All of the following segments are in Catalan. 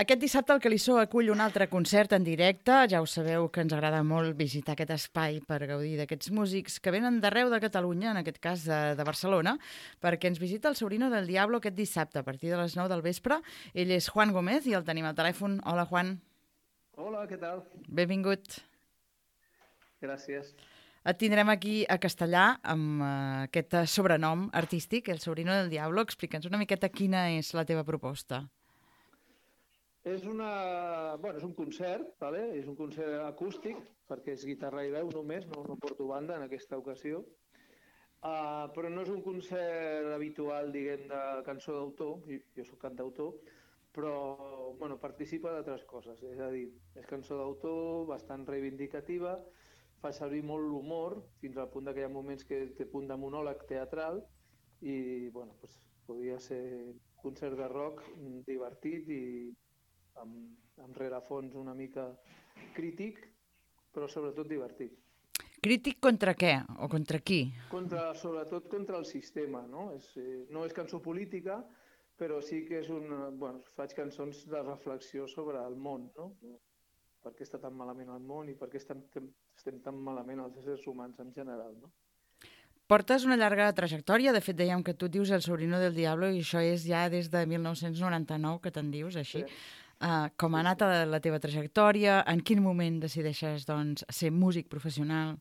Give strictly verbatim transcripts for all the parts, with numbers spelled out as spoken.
Aquest dissabte el Calissó acull un altre concert en directe. Ja ho sabeu que ens agrada molt visitar aquest espai per gaudir d'aquests músics que venen d'arreu de Catalunya, en aquest cas de, de Barcelona, perquè ens visita el Sobrino del Diablo aquest dissabte a partir de les nou del vespre. Ell és Juan Gómez i el tenim al telèfon. Hola, Juan. Hola, què tal? Benvingut. Gràcies. Et tindrem aquí a Castellà amb uh, aquest sobrenom artístic, el Sobrino del Diablo. Explica'ns una miqueta quina és la teva proposta. És, una, bueno, és un concert, vale? És un concert acústic, perquè és guitarra i veu només, no, no porto banda en aquesta ocasió. Uh, però no és un concert habitual, diguem, de cançó d'autor, jo, jo soc cantautor, però bueno, participa d'altres coses, és a dir, és cançó d'autor, bastant reivindicativa, fa servir molt l'humor, fins al punt que hi ha moments que té punt de monòleg teatral, i bueno, pues, podria ser un concert de rock divertit i amb, amb rerefons una mica crític, però sobretot divertit. Crític contra què? O contra qui? Contra, sobretot contra el sistema, no? És, eh, no és cançó política, però sí que és un... Bueno, faig cançons de reflexió sobre el món, no? Per què està tan malament el món i per què estem, estem tan malament els éssers humans en general, no? Portes una llarga trajectòria, de fet dèiem que tu dius El Sobrino del Diablo i això és ja des de mil nou-cents noranta-nou que te'n dius així. Sí. Uh, com ha anat la teva trajectòria? En quin moment decideixes doncs, ser músic professional?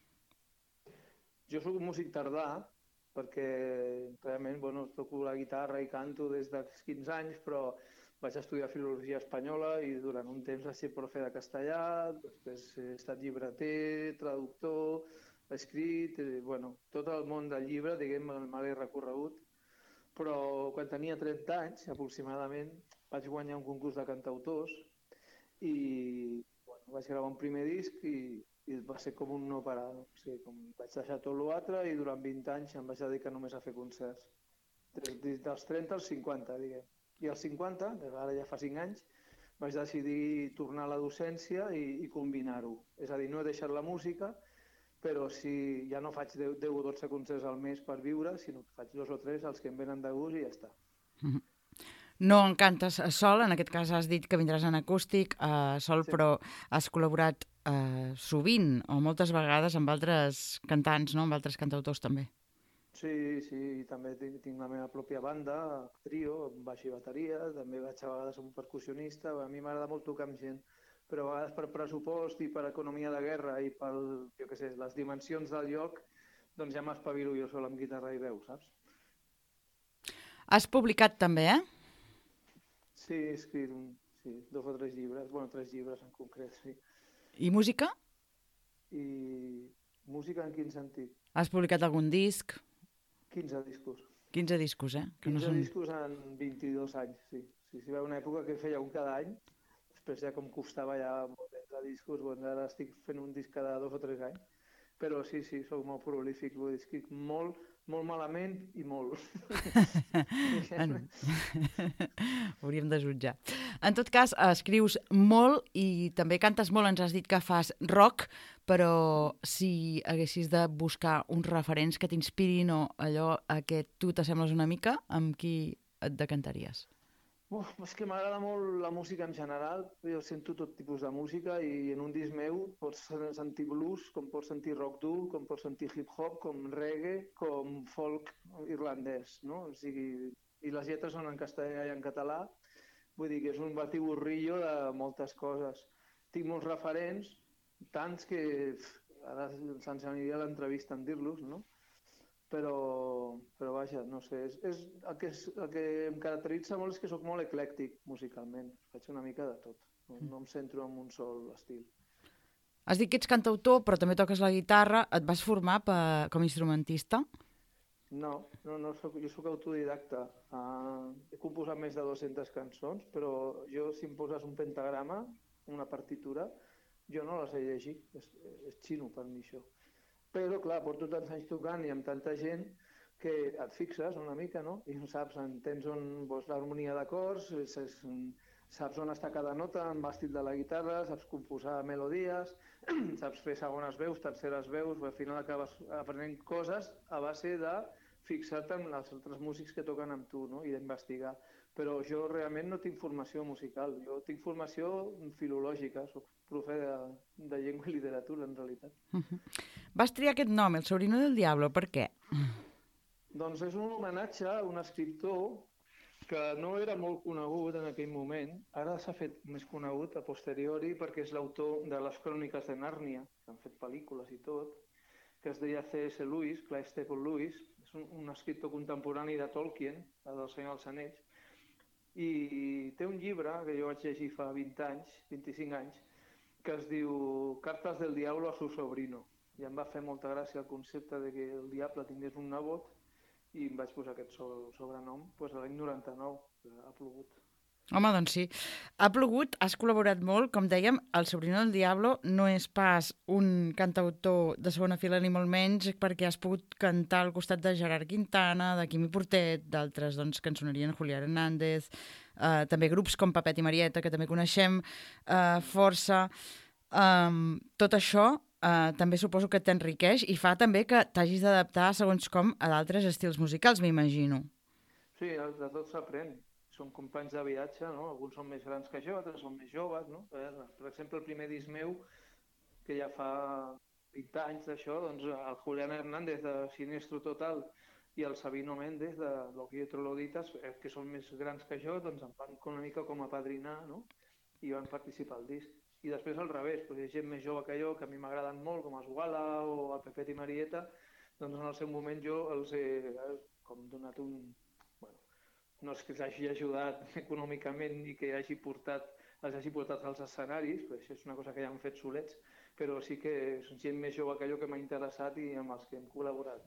Jo soc un músic tardà perquè realment bueno, toco la guitarra i canto des dels quinze anys, però vaig estudiar filologia espanyola i durant un temps vaig ser profe de castellà, després he estat llibreter, traductor, escrit, eh, bueno, tot el món del llibre, diguem, me l'he recorregut, però quan tenia trenta anys, aproximadament, vaig guanyar un concurs de cantautors i bueno, vaig gravar un primer disc i, i va ser com un no parar. O sigui, com vaig deixar tot l'altre i durant vint anys em vaig dedicar només a fer concerts. Des dels trenta als cinquanta, diguem. I als cinquanta, ara ja fa cinc anys, vaig decidir tornar a la docència i, i combinar-ho. És a dir, no he deixat la música, però si ja no faig deu o dotze concerts al mes per viure, sinó que faig dos o tres, els que em venen de gust i ja està. Mm-hmm. No en cantes sol, en aquest cas has dit que vindràs en acústic uh, sol, sí. Però has col·laborat uh, sovint o moltes vegades amb altres cantants, no? Amb altres cantautors també. Sí, sí, i també tinc, tinc la meva pròpia banda, trio, amb baix i bateria, també vaig a vegades amb un percussionista, a mi m'agrada molt tocar amb gent, però a vegades per pressupost i per economia de guerra i per, jo què sé, les dimensions del lloc, doncs ja m'espavilo jo sol amb guitarra i veu, saps? Has publicat també, eh? Sí, he escrit un, sí, dos o tres llibres, bueno, tres llibres en concret, sí. I música? I música en quin sentit? Has publicat algun disc? quinze discos. quinze discos, eh? Que quinze no són... discos en vint-i-dos anys, sí. Sí, sí, va una època que feia un cada any, després ja com costava ja molt de discos, bueno, ara estic fent un disc cada dos o tres anys, però sí, sí, soc molt prolífic, vull dir, escric molt, molt malament i molt. Hauríem de jutjar. En tot cas, escrius molt i també cantes molt. Ens has dit que fas rock, però si haguessis de buscar uns referents que t'inspirin o allò a què tu t'assembles una mica, amb qui et decantaries? Uf, és que m'agrada molt la música en general, jo sento tot tipus de música i en un disc meu pots sentir blues, com pots sentir rock dur, com pots sentir hip-hop, com reggae, com folk irlandès, no? O sigui, i les lletres són en castellà i en català, vull dir que és un batiburrillo de moltes coses. Tinc molts referents, tants que ara se'ns aniria a l'entrevista en dir-los, no? Però, però vaja, no sé, és, és, el, que és, el que em caracteritza molt és que sóc molt eclèctic musicalment, faig una mica de tot, no, no em centro en un sol estil. Has dit que ets cantautor, però també toques la guitarra, et vas formar per, com a instrumentista? No, no, no soc, jo soc autodidacta, uh, he composat més de dues-centes cançons, però jo si em poses un pentagrama, una partitura, jo no la sé llegir, és, és xino per mi això. Però, clar, porto tants anys tocant i amb tanta gent que et fixes una mica, no? I saps, entens on vols l'harmonia d'acords, saps on està cada nota, amb l'estil de la guitarra, saps composar melodies, saps fer segones veus, terceres veus, al final acabes aprenent coses a base de fixar-te en els altres músics que toquen amb tu, no? I d'investigar. però jo realment no tinc formació musical, jo tinc formació filològica, soc profe de, de llengua i literatura, en realitat. Uh-huh. Vas triar aquest nom, El sobrino del diablo, per què? Doncs és un homenatge a un escriptor que no era molt conegut en aquell moment, ara s'ha fet més conegut a posteriori perquè és l'autor de les Cròniques de Nàrnia, que han fet pel·lícules i tot, que es deia C S Lewis, Clive Staple Lewis, és un, un escriptor contemporani de Tolkien, del Senyor dels Anells, i té un llibre que jo vaig llegir fa vint anys, vint-i-cinc anys, que es diu Cartes del diablo a su sobrino. I em va fer molta gràcia el concepte de que el diable tingués un nebot i em vaig posar aquest sobrenom doncs, l'any noranta-nou, que ha plogut. Home, doncs sí. Ha plogut, has col·laborat molt. Com dèiem, El sobrino del diablo no és pas un cantautor de segona fila ni molt menys, perquè has pogut cantar al costat de Gerard Quintana, de Quimi Portet, d'altres doncs, cançonerien Julián Hernández, eh, també grups com Pepet i Marieta, que també coneixem eh, força. Um, tot això Uh, també suposo que t'enriqueix i fa també que t'hagis d'adaptar segons com a d'altres estils musicals, m'imagino. Sí, de tot s'aprèn. Som companys de viatge, no? Alguns són més grans que jo, altres són més joves, no? Per exemple, el primer disc meu, que ja fa vint anys d'això, doncs el Julián Hernández de Sinistro Total i el Sabino Méndez de Lo Quietro Loditas, que són més grans que jo, doncs em van una mica com a padrinar, no? I van participar al disc. I després al revés, perquè hi ha gent més jove que jo que a mi m'agraden molt, com els Wala o el Pepet i Marieta, doncs en el seu moment jo els he com donat un... Bueno, no és que els hagi ajudat econòmicament i que hagi portat, els hagi portat als escenaris, perquè això és una cosa que ja han fet solets, però sí que és gent més jove que jo que m'ha interessat i amb els que hem col·laborat.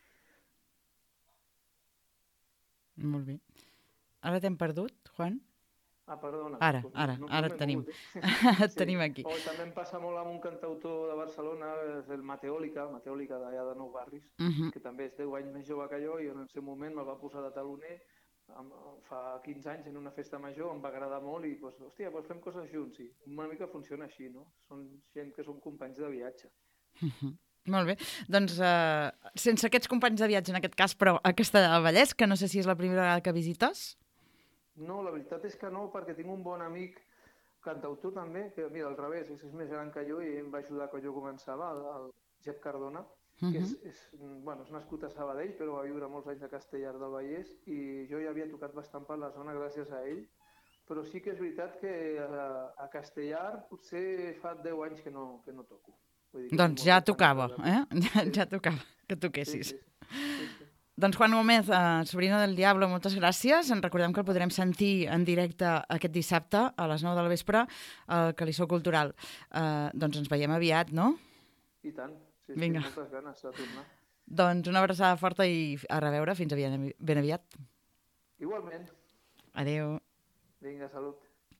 Molt bé. Ara t'hem perdut, Juan? Ah, perdona. Ara, ara, no, no ara et tenim. Eh? Et sí. tenim aquí. O també em passa molt amb un cantautor de Barcelona, és el Mateòlica, Mateòlica d'allà de Nou Barris, uh -huh. que també és deu anys més jove que jo i en el seu moment me'l va posar de taloner fa quinze anys en una festa major, em va agradar molt i, doncs, hòstia, doncs fem coses junts. I una mica funciona així, no? Són gent que són companys de viatge. Uh -huh. Molt bé. Doncs uh, sense aquests companys de viatge, en aquest cas, però a Castellar del Vallès, que no sé si és la primera vegada que visites... No, la veritat és que no, perquè tinc un bon amic cantautor també, que mira, al revés, és més gran que jo i em va ajudar quan jo començava, el, el Jep Cardona, uh-huh. que és, és, bueno, és nascut a Sabadell, però va viure molts anys a Castellar del Vallès i jo ja havia tocat bastant per la zona gràcies a ell, però sí que és veritat que a, a Castellar potser fa deu anys que no, que no toco. Vull dir que doncs ja tocava, eh? Ja, sí. ja tocava que toquessis. Sí, sí, sí, sí. Doncs Juan Gómez, eh, Sobrino del Diablo, moltes gràcies. En recordem que el podrem sentir en directe aquest dissabte a les nou del vespre al Calissó Cultural. Eh, doncs ens veiem aviat, no? I tant. Sí, Vinga. sí, moltes ganes de tornar. Doncs una abraçada forta i a reveure fins ben aviat. Igualment. Adéu. Vinga, salut.